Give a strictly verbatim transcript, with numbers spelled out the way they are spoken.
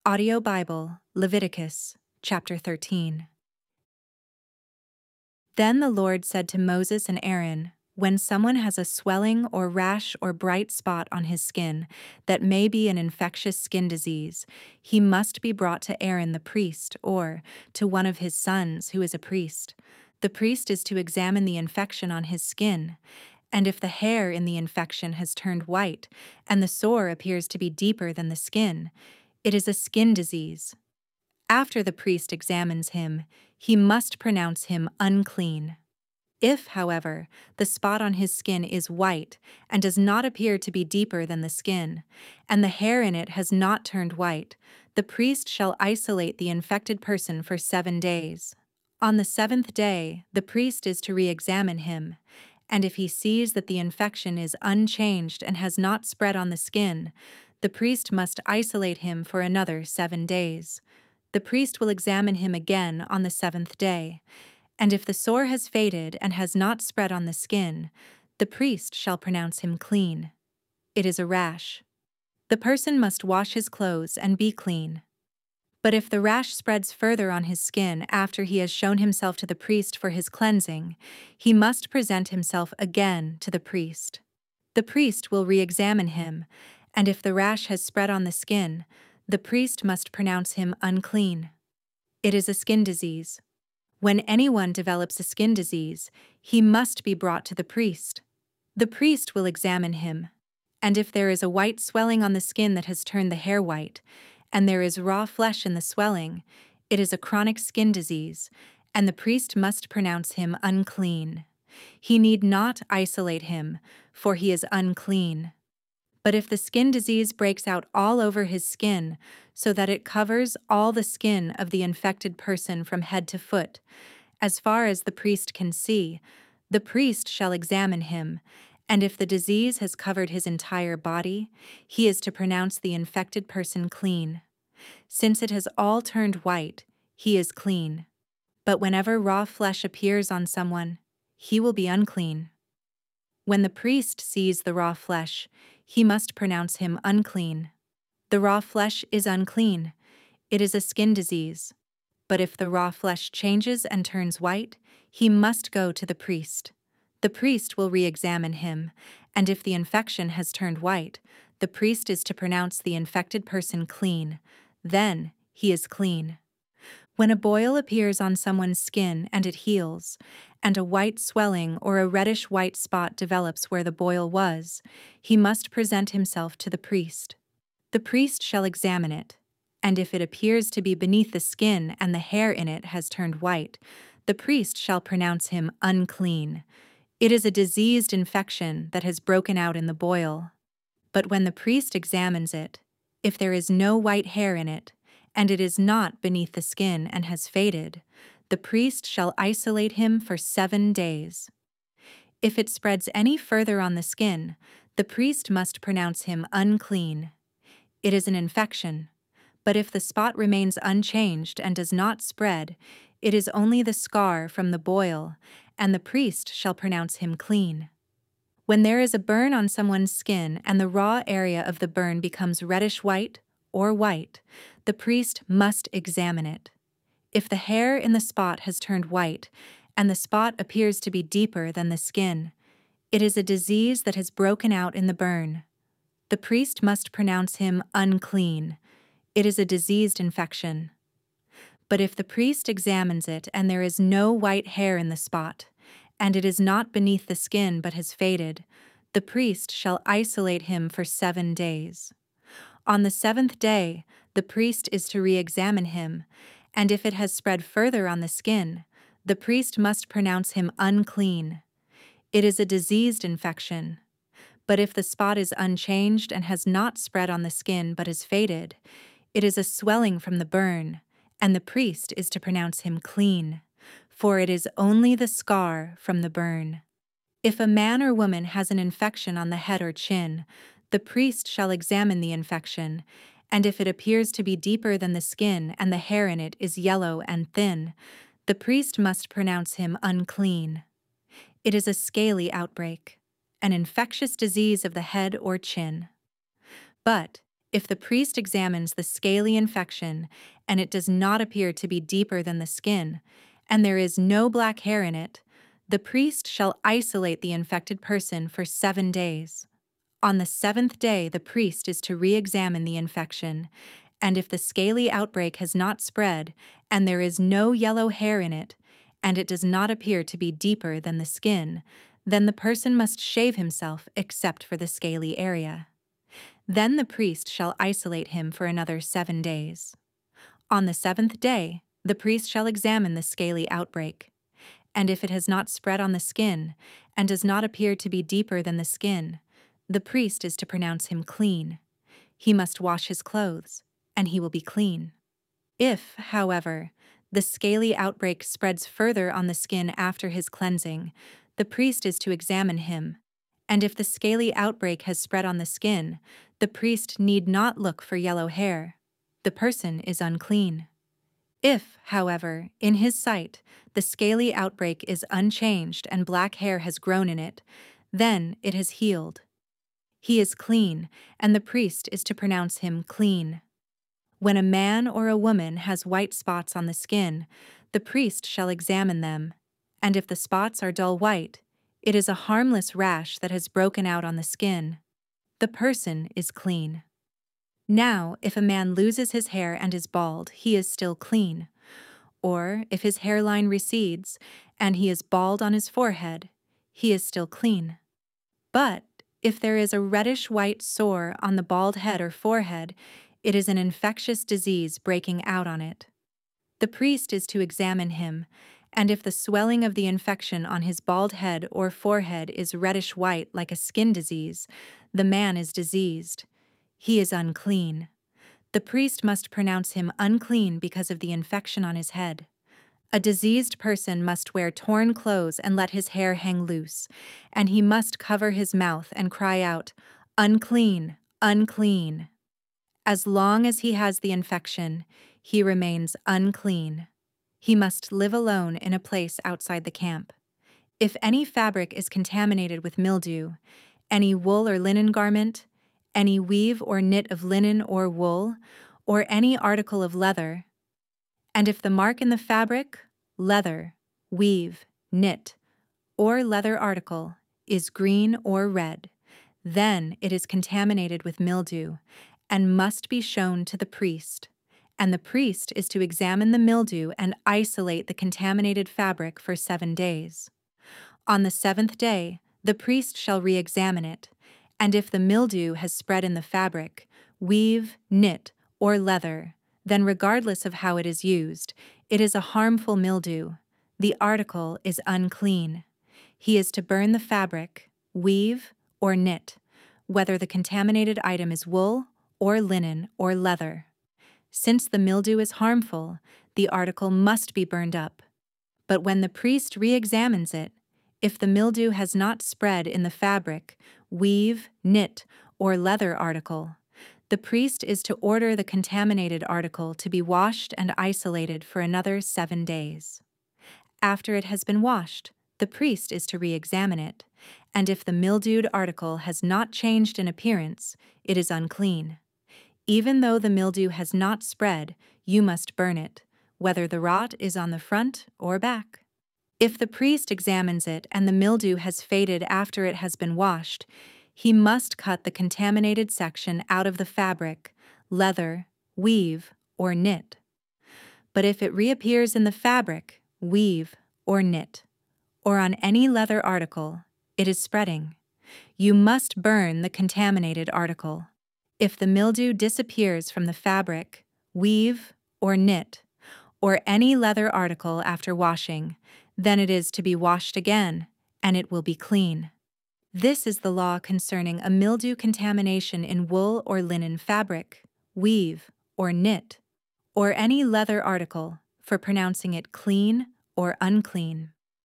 Audio Bible, Leviticus, chapter thirteen. Then the Lord said to Moses and Aaron, "When someone has a swelling or rash or bright spot on his skin that may be an infectious skin disease, he must be brought to Aaron the priest or to one of his sons who is a priest. The priest is to examine the infection on his skin, and if the hair in the infection has turned white and the sore appears to be deeper than the skin, it is a skin disease. After the priest examines him, he must pronounce him unclean. If, however, the spot on his skin is white and does not appear to be deeper than the skin, and the hair in it has not turned white, the priest shall isolate the infected person for seven days. On the seventh day, the priest is to re-examine him, and if he sees that the infection is unchanged and has not spread on the skin, the priest must isolate him for another seven days. The priest will examine him again on the seventh day, and if the sore has faded and has not spread on the skin, the priest shall pronounce him clean. It is a rash. The person must wash his clothes and be clean. But if the rash spreads further on his skin after he has shown himself to the priest for his cleansing, he must present himself again to the priest. The priest will re-examine him, and if the rash has spread on the skin, the priest must pronounce him unclean. It is a skin disease. When anyone develops a skin disease, he must be brought to the priest. The priest will examine him, and if there is a white swelling on the skin that has turned the hair white, and there is raw flesh in the swelling, it is a chronic skin disease, and the priest must pronounce him unclean. He need not isolate him, for he is unclean. But if the skin disease breaks out all over his skin, so that it covers all the skin of the infected person from head to foot, as far as the priest can see, the priest shall examine him, and if the disease has covered his entire body, he is to pronounce the infected person clean. Since it has all turned white, he is clean. But whenever raw flesh appears on someone, he will be unclean. When the priest sees the raw flesh, he must pronounce him unclean. The raw flesh is unclean. It is a skin disease. But if the raw flesh changes and turns white, he must go to the priest. The priest will re-examine him, and if the infection has turned white, the priest is to pronounce the infected person clean. Then he is clean. When a boil appears on someone's skin and it heals, and a white swelling or a reddish-white spot develops where the boil was, he must present himself to the priest. The priest shall examine it, and if it appears to be beneath the skin and the hair in it has turned white, the priest shall pronounce him unclean. It is a diseased infection that has broken out in the boil. But when the priest examines it, if there is no white hair in it, and it is not beneath the skin and has faded, the priest shall isolate him for seven days. If it spreads any further on the skin, the priest must pronounce him unclean. It is an infection, but if the spot remains unchanged and does not spread, it is only the scar from the boil, and the priest shall pronounce him clean. When there is a burn on someone's skin and the raw area of the burn becomes reddish-white or white, the priest must examine it. If the hair in the spot has turned white, and the spot appears to be deeper than the skin, it is a disease that has broken out in the burn. The priest must pronounce him unclean. It is a diseased infection. But if the priest examines it and there is no white hair in the spot, and it is not beneath the skin but has faded, the priest shall isolate him for seven days. On the seventh day, the priest is to re-examine him, and if it has spread further on the skin, the priest must pronounce him unclean. It is a diseased infection. But if the spot is unchanged and has not spread on the skin but is faded, it is a swelling from the burn, and the priest is to pronounce him clean, for it is only the scar from the burn. If a man or woman has an infection on the head or chin, the priest shall examine the infection, and if it appears to be deeper than the skin and the hair in it is yellow and thin, the priest must pronounce him unclean. It is a scaly outbreak, an infectious disease of the head or chin. But If the priest examines the scaly infection and it does not appear to be deeper than the skin, and there is no black hair in it, the priest shall isolate the infected person for seven days. On the seventh day, the priest is to re-examine the infection, and if the scaly outbreak has not spread, and there is no yellow hair in it, and it does not appear to be deeper than the skin, then the person must shave himself except for the scaly area. Then the priest shall isolate him for another seven days. On the seventh day, the priest shall examine the scaly outbreak, and if it has not spread on the skin, and does not appear to be deeper than the skin, the priest is to pronounce him clean. He must wash his clothes, and he will be clean. If, however, the scaly outbreak spreads further on the skin after his cleansing, the priest is to examine him, and if the scaly outbreak has spread on the skin, the priest need not look for yellow hair. The person is unclean. If, however, in his sight, the scaly outbreak is unchanged and black hair has grown in it, then it has healed. He is clean, and the priest is to pronounce him clean. When a man or a woman has white spots on the skin, the priest shall examine them, and if the spots are dull white, it is a harmless rash that has broken out on the skin. The person is clean. Now, if a man loses his hair and is bald, he is still clean. Or, if his hairline recedes and he is bald on his forehead, he is still clean. But if there is a reddish-white sore on the bald head or forehead, it is an infectious disease breaking out on it. The priest is to examine him, and if the swelling of the infection on his bald head or forehead is reddish-white like a skin disease, the man is diseased. He is unclean. The priest must pronounce him unclean because of the infection on his head. A diseased person must wear torn clothes and let his hair hang loose, and he must cover his mouth and cry out, "Unclean, unclean." As long as he has the infection, he remains unclean. He must live alone in a place outside the camp. If any fabric is contaminated with mildew, any wool or linen garment, any weave or knit of linen or wool, or any article of leather, and if the mark in the fabric, leather, weave, knit, or leather article is green or red, then it is contaminated with mildew and must be shown to the priest, and the priest is to examine the mildew and isolate the contaminated fabric for seven days. On the seventh day, the priest shall re-examine it, and if the mildew has spread in the fabric, weave, knit, or leather, then regardless of how it is used, it is a harmful mildew. The article is unclean. He is to burn the fabric, weave, or knit, whether the contaminated item is wool, or linen, or leather. Since the mildew is harmful, the article must be burned up. But when the priest re-examines it, if the mildew has not spread in the fabric, weave, knit, or leather article, the priest is to order the contaminated article to be washed and isolated for another seven days. After it has been washed, the priest is to re-examine it, and if the mildewed article has not changed in appearance, it is unclean. Even though the mildew has not spread, you must burn it, whether the rot is on the front or back. If the priest examines it and the mildew has faded after it has been washed, he must cut the contaminated section out of the fabric, leather, weave, or knit. But if it reappears in the fabric, weave, or knit, or on any leather article, it is spreading. You must burn the contaminated article. If the mildew disappears from the fabric, weave, or knit, or any leather article after washing, then it is to be washed again, and it will be clean. This is the law concerning a mildew contamination in wool or linen fabric, weave, or knit, or any leather article, for pronouncing it clean or unclean.